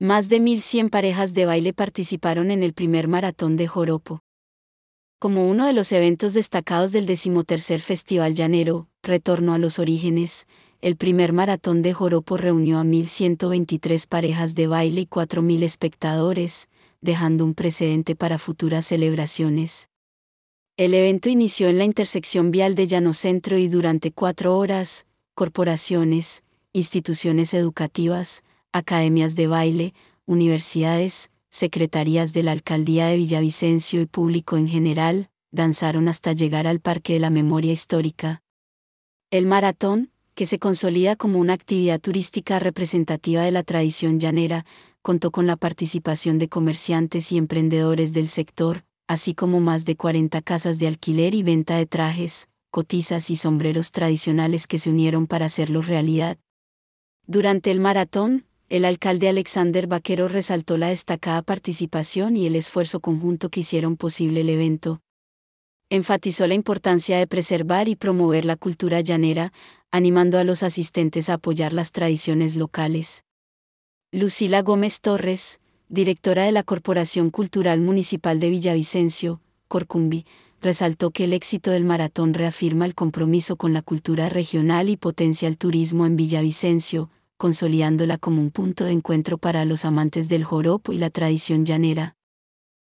Más de 1.100 parejas de baile participaron en el primer maratón de Joropo. Como uno de los eventos destacados del 13º Festival Llanero, Retorno a los Orígenes, el primer maratón de Joropo reunió a 1.123 parejas de baile y 4.000 espectadores, dejando un precedente para futuras celebraciones. El evento inició en la intersección vial de Llanocentro y durante 4 horas, corporaciones, instituciones educativas, academias de baile, universidades, secretarías de la Alcaldía de Villavicencio y público en general, danzaron hasta llegar al Parque de la Memoria Histórica. El maratón, que se consolida como una actividad turística representativa de la tradición llanera, contó con la participación de comerciantes y emprendedores del sector, así como más de 40 casas de alquiler y venta de trajes, cotizas y sombreros tradicionales que se unieron para hacerlo realidad. Durante el maratón, el alcalde Alexander Vaquero resaltó la destacada participación y el esfuerzo conjunto que hicieron posible el evento. Enfatizó la importancia de preservar y promover la cultura llanera, animando a los asistentes a apoyar las tradiciones locales. Lucila Gómez Torres, directora de la Corporación Cultural Municipal de Villavicencio, Corcumbi, resaltó que el éxito del maratón reafirma el compromiso con la cultura regional y potencia el turismo en Villavicencio, consolidándola como un punto de encuentro para los amantes del joropo y la tradición llanera.